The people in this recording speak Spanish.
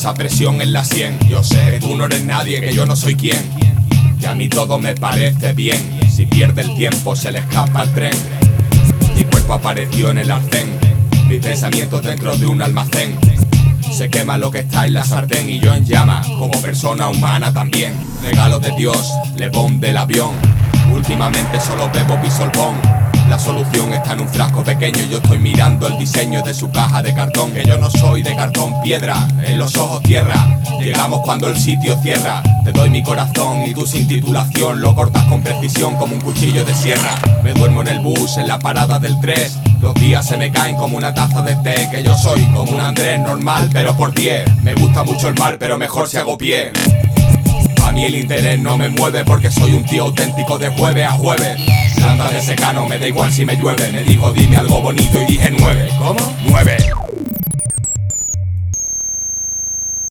esa presión en la sien. Yo sé que tú no eres nadie, que yo no soy quien, que a mí todo me parece bien. Si pierde el tiempo se le escapa el tren. Mi cuerpo apareció en el arcén, mis pensamientos dentro de un almacén. Se quema lo que está en la sartén y yo en llamas, como persona humana también. Regalo de Dios, levón del avión. Últimamente solo bebo bisolbón. La solución está en un frasco pequeño. Yo estoy mirando el diseño de su caja de cartón. Que yo no soy de cartón piedra, en los ojos tierra. Llegamos cuando el sitio cierra. Te doy mi corazón y tú sin titulación lo cortas con precisión como un cuchillo de sierra. Me duermo en el bus, en la parada del 3. Los días se me caen como una taza de té. Que yo soy como un Andrés normal, pero por 10. Me gusta mucho el mar, pero mejor si hago pie. A mí el interés no me mueve porque soy un tío auténtico de jueves a jueves. Planta de secano, me da igual si me llueve. Me dijo dime algo bonito y dije 9. ¿Cómo? 9.